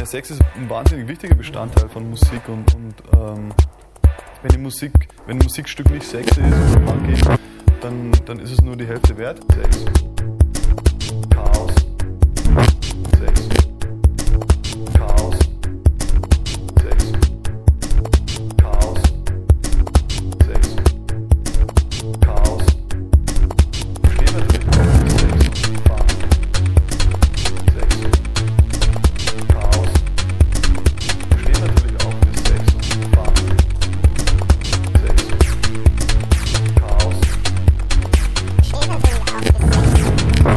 Sex ist ein wahnsinnig wichtiger Bestandteil von Musik und wenn ein Musikstück nicht sexy ist oder funky, dann ist es nur die Hälfte wert. Sex. Chaos. Sex. Chaos. Sex. Chaos. Sex. Chaos. Steht natürlich auch für Sex und Fun. Sex. Chaos. Steht natürlich auch für Sex und Fun. Sex. Chaos. Steht natürlich auch für Sex und Fun.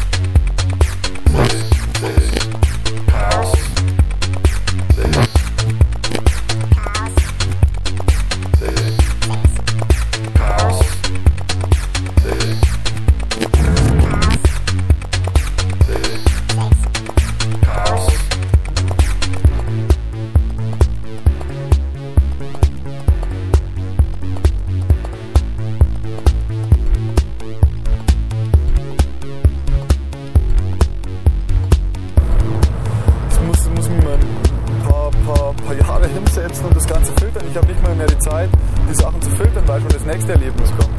Paar Jahre hinsetzen und das Ganze filtern. Ich habe nicht mal mehr die Zeit, die Sachen zu filtern, weil schon das nächste Erlebnis kommt.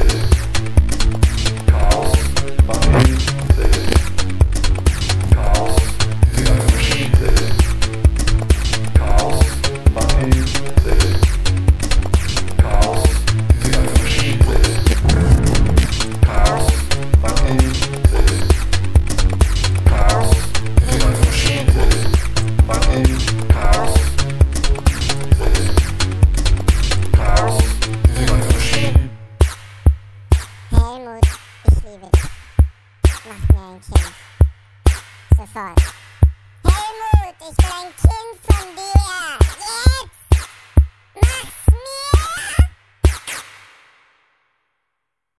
Chaos, Funky, Chaos, Chaos, Funky, Chaos, Chaos, Funky, Chaos, Funky. Helmut, ich liebe dich. Mach mir ein Kind. Sofort. Helmut, ich will ein Kind von dir.